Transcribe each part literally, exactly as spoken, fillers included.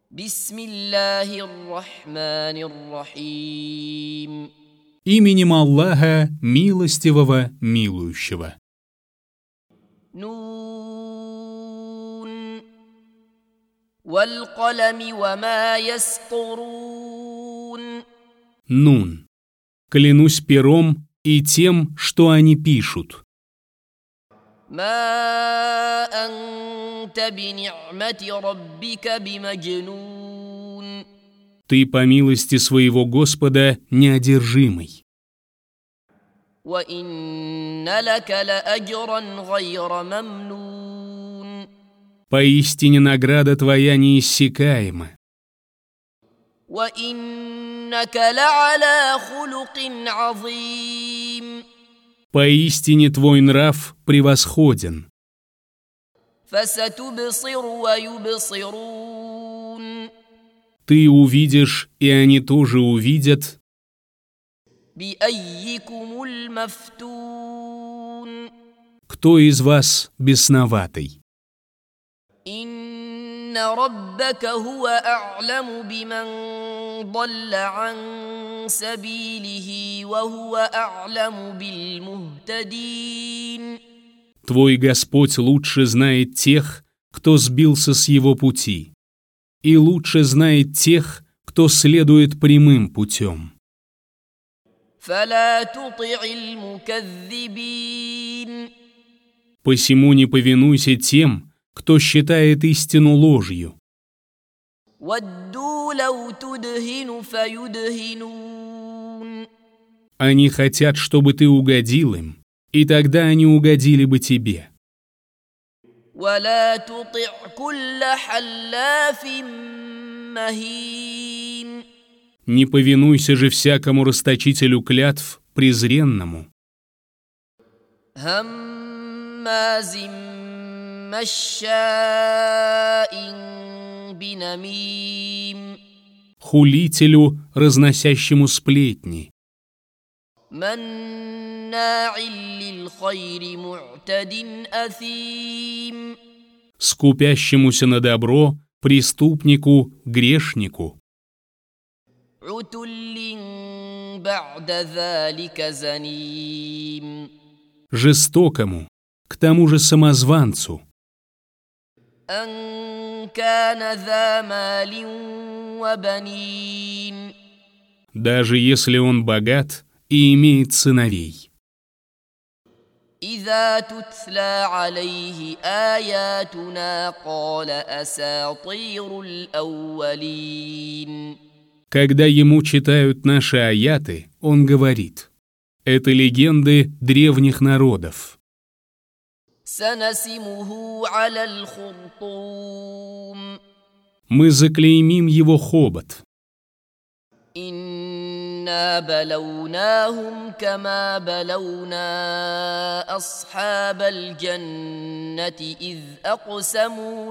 Бисмиллахир-рахманир-рахим. Именем Аллаха, милостивого, милующего. Нун. Валь-калами ва ма ястурун. Нун. Клянусь пером и тем, что они пишут. Ма анта би-ни'мати раббика би-маджнун. Ты по милости своего Господа неодержимый. Ва инна лака ла-аджран гайра мамнун. Поистине награда твоя неиссякаема. Ва иннака ла-аля хулукин азим. Поистине твой нрав превосходен. Фасатубсиру ва юбсирун. Ты увидишь, и они тоже увидят. Би-аййикумуль мафтун. Кто из вас бесноватый? Инна раббака хуа а'ламу биман далла ан сабилихи ва хуа а'ламу биль-мухтадин. Твой Господь лучше знает тех, кто сбился с его пути, и лучше знает тех, кто следует прямым путем. Фала тути'иль муказзибин. Посему не повинуйся тем, кто считает истину ложью. Вадду лау тудхину фаюдхинун. Они хотят, чтобы ты угодил им, и тогда они угодили бы тебе. Вала тути' кулля халлафин махин. Не повинуйся же всякому расточителю клятв, презренному, хаммазим машшаин бинамим. хулителю, разносящему сплетни, манна'ин лиль-хайри му'тадин асим. скупящемуся на добро, преступнику, грешнику, утуллин ба'да залика заним. жестокому, к тому же самозванцу, ан кана за малин ва банин. даже если он богат и имеет сыновей. إذا تتلى عليه آياتنا قال أساطير الأولين. Когда ему читают наши аяты, он говорит: это легенды древних народов. سنسمه على الخرطوم. Мы заклеймим его хобот. إنا بلوناهم كما بلونا أصحاب الجنة إذ أقسموا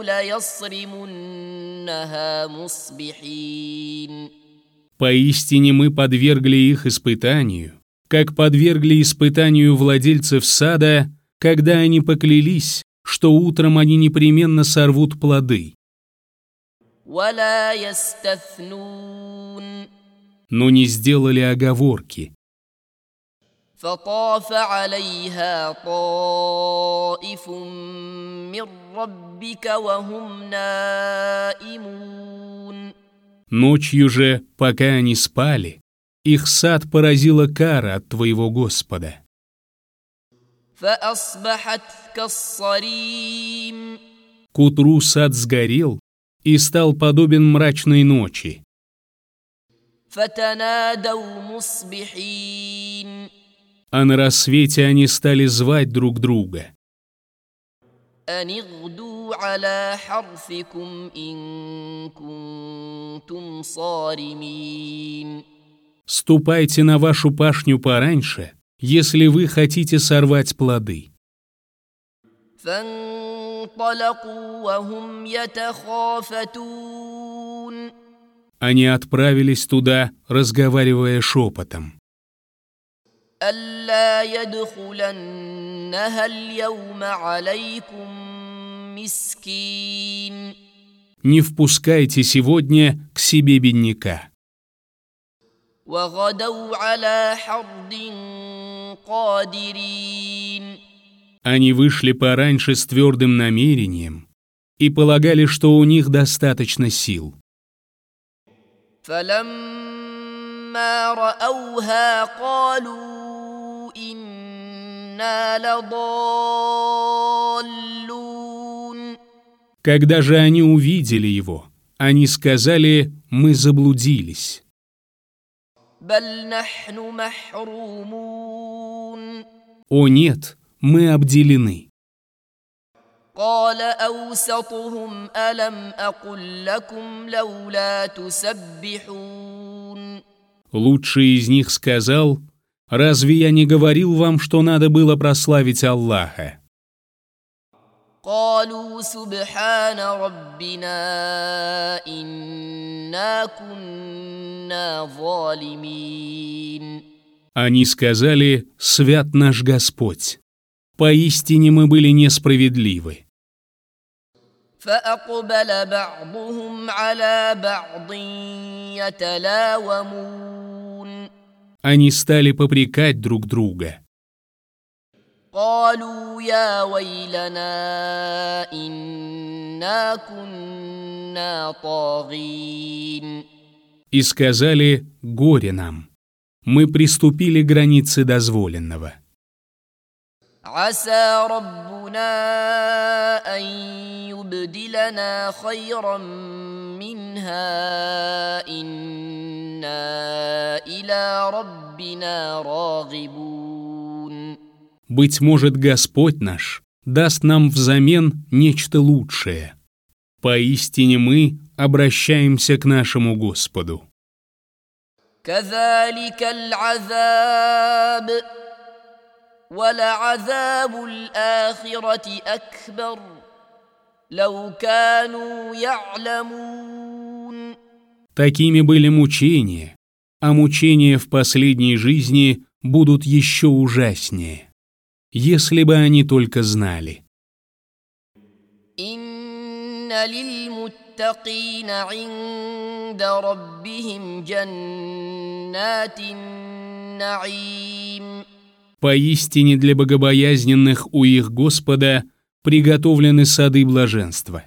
ليصرمنها مصبحين. Поистине мы подвергли их испытанию, как подвергли испытанию владельцев сада, когда они поклялись, что утром они непременно сорвут плоды. ولا يستثنون. Но не сделали оговорки. فطاف عليها طائف من ربك وهم نائمون. Ночью же, пока они спали, их сад поразила кара от твоего Господа. فأصبحت كالصريم. К утру сад сгорел и стал подобен мрачной ночи. فتنادوا مصبحين. А на рассвете они стали звать друг друга: أن اغدوا على حرثكم إن كنتم صارمين. ступайте на вашу пашню пораньше, если вы хотите сорвать плоды. فانطلقوا وهم يتخافتون. Они отправились туда, разговаривая шепотом: ألا يدخلنها اليوم عليكم مسكين. не впускайте сегодня к себе бедняка». وغدوا على حرد قادرين. Они вышли пораньше с твердым намерением и полагали, что у них достаточно сил. فلما رأوها قالوا إنا لضالون. Когда же они увидели его, они сказали: «Мы заблудились». بل نحن محرومون. О нет, мы обделены. قال أوسطهم ألم أقل لكم لولا تسبحون. Лучший из них сказал: «Разве я не говорил вам, что надо было прославить Аллаха?» قالوا سبحان ربنا إنا كنا ظالمين. Они сказали: «Свят наш Господь! Поистине мы были несправедливы». فأقبل بعضهم على بعض يتلاومون. Они стали попрекать друг друга. قالوا يا ويلنا إنا كنا طاغين. И сказали: «Горе нам! Мы приступили к границе дозволенного». عسى ربنا أن يبدلنا خيرا منها إنا إلى ربنا راغبون. Быть может, Господь наш даст нам взамен нечто лучшее. Поистине мы обращаемся к нашему Господу. كذلك العذاب ولعذاب الآخرة أكبر لو كانوا يعلمون. Такими были мучения, а мучения в последней жизни будут еще ужаснее, если бы они только знали. إن للمتقين عند ربهم جنات النعيم. Поистине для богобоязненных у их Господа приготовлены сады блаженства.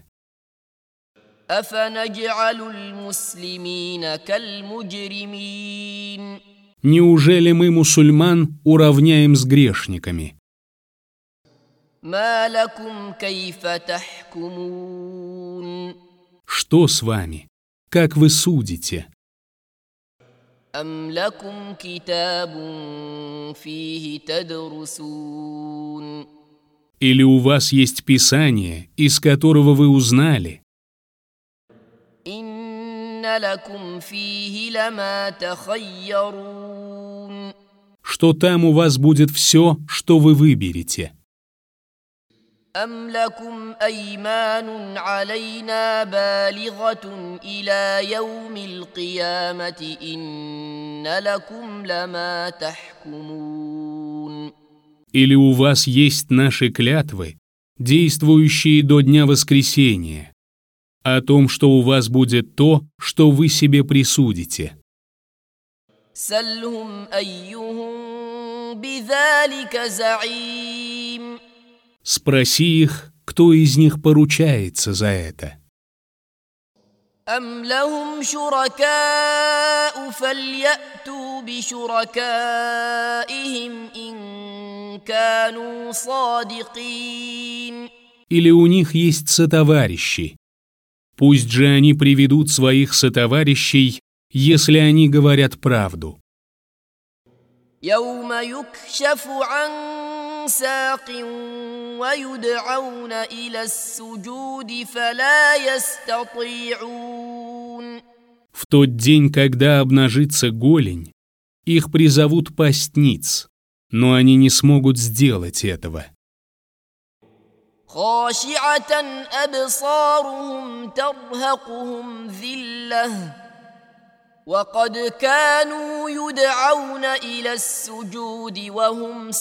أفنجعل المسلمين كالمجرمين. Неужели мы мусульман уравняем с грешниками? ما لكم كيف تحكمون. Что с вами? Как вы судите? أم لكم كتاب فيه تدرسون. Или у вас есть Писание, из которого вы узнали? إن لكم فيه لما تخيرون. Что там у вас будет все, что вы выберете? أم لكم أيمان علينا بالغة إلى يوم القيامة إن لكم لما تحكمون. Или у вас есть наши клятвы, действующие до дня воскресения, о том, что у вас будет то, что вы себе присудите? سلهم أيهم بذلك زعيم. Спроси их, кто из них поручается за это. أم لهم شركاء فليأتوا بشركائهم إن كانوا صادقين. Или у них есть сотоварищи. Пусть же они приведут своих сотоварищей, если они говорят правду. يوم يكشف عن ساق ويدعون إلى السجود فلا يستطيعون. В тот день, когда обнажится голень, их призовут пасть ниц, но они не смогут сделать этого. خاشعة أبصارهم ترهقهم ذلة وقد كانوا يدعون إلى السجود وهم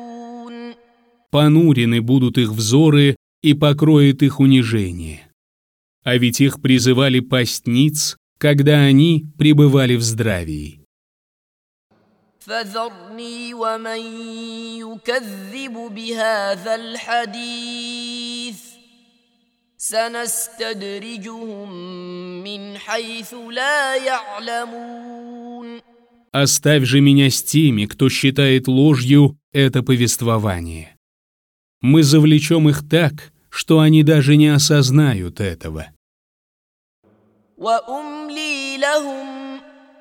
سالمون. Понурены будут их взоры и покроет их унижение. а ведь их призывали пасть ниц, когда они пребывали в здравии. فذرني ومن يكذب بهذا الحديث سنستدرجهم من حيث لا يعلمون. Оставь же меня с теми, кто считает ложью это повествование. Мы завлечем их так, что они даже не осознают этого. وأملي لهم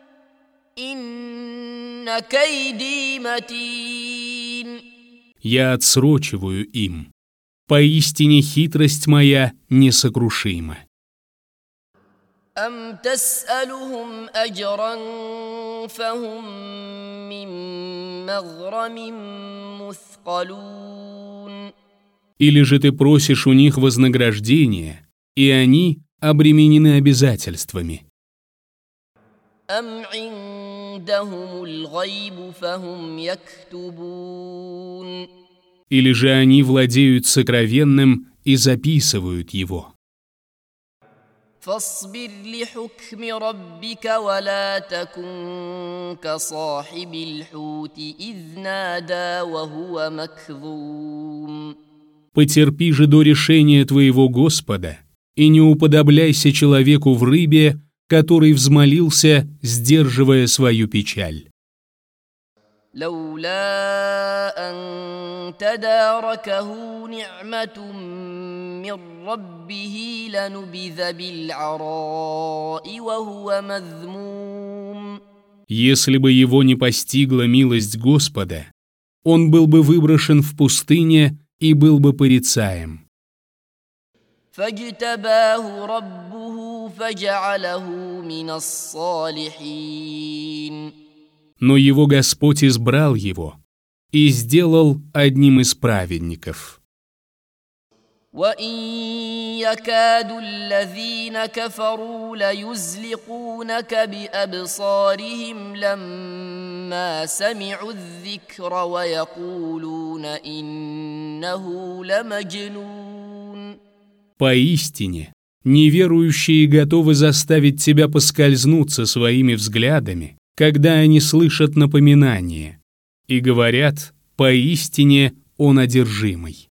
إن كيدي متين. Я отсрочиваю им. Поистине хитрость моя несокрушима. أم تسألهم أجرا فهم من مغرم مثقلون. Или же ты просишь у них вознаграждения, и они обременены обязательствами. أم عندهم الغيب فهم يكتبون. Или же они владеют сокровенным и записывают его. فاصبر لحكم ربك ولا تكن كصاحب الحوت إذ نادى وهو مكظوم. Потерпи же до решения твоего Господа, и не уподобляйся человеку в рыбе, который взмолился, сдерживая свою печаль. لولا أن تداركه نعمة من ربه لنبذ بالعراء وهو مذموم. Если бы его не постигла милость Господа, он был бы выброшен в пустыне и был бы порицаем. فاجتباه ربه فجعله من الصالحين. Но его Господь избрал его и сделал одним из праведников. وإن يكاد الذين كفروا ليزلقونك بأبصارهم لما سمعوا الذكر ويقولون إنه لمجنون. Поистине, неверующие готовы заставить тебя поскользнуться своими взглядами, когда они слышат напоминание, и говорят, поистине он одержимый.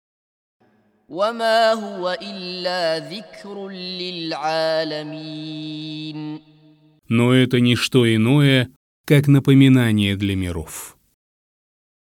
وما هو إلا ذكر للعالمين. Но это не что иное, как напоминание для миров.